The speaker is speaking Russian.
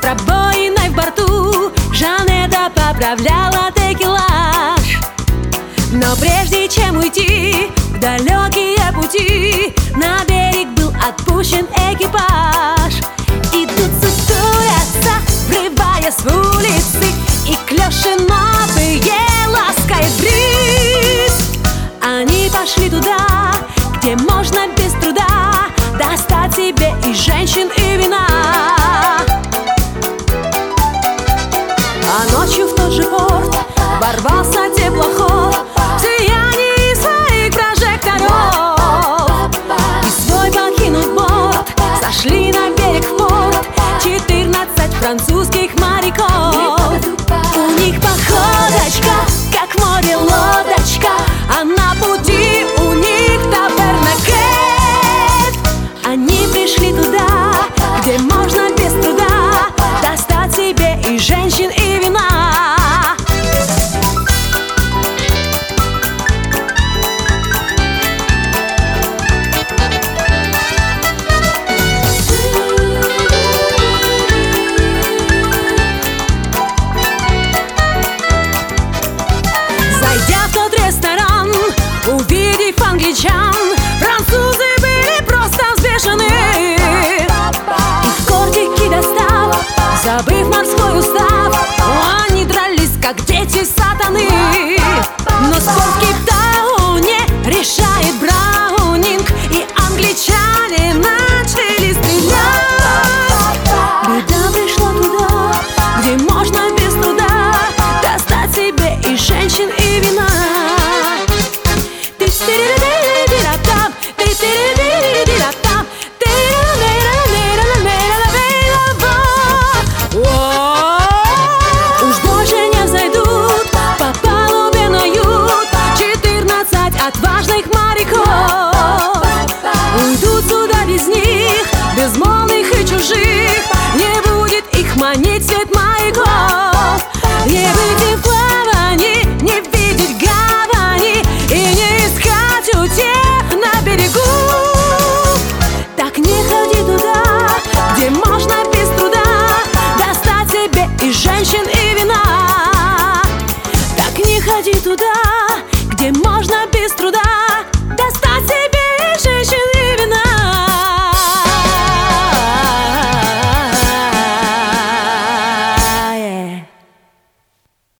пробоиной в борту Жанетта поправляла текелаж. Но прежде чем уйти в далекие пути, на берег был отпущен экипаж. Идут сутулятся, врываясь в улицы, и клёши новые ласкает бриз. Они пошли туда, где можно без труда достать себе и женщин, и вина. А ночью в тот же порт ворвался теплоход в сиянии своих прожекторов. И свой покинув борт, сошли на берег в порт 14 французских моряков. У них походочка, как море лодочка, а на пути у них таверна Кейт. Они пришли туда, где можно без труда достать себе и женщин, и вина. Зайдя в тот ресторан, увидев англичан, французы были просто взбешены. Их кортики достав, забыв морской устав, они дрались, как дети сатаны. Но спор в Кейптауне решает Браунинг, и англичане начали стрелять. Беда пришла туда, где можно без труда достать себе и женщин, и вина. Уж больше не взойдут по палубе на ют 14 отважных моряков. Уйдут сюда без них, безмолвных и чужих, не будет их манить свет маяков. Не быть им в плавании, не видеть гавани, и не искать утех на берегу. Так не ходи туда, где можно без труда достать себе и женщин, и вина. Так не ходи туда, где можно без труда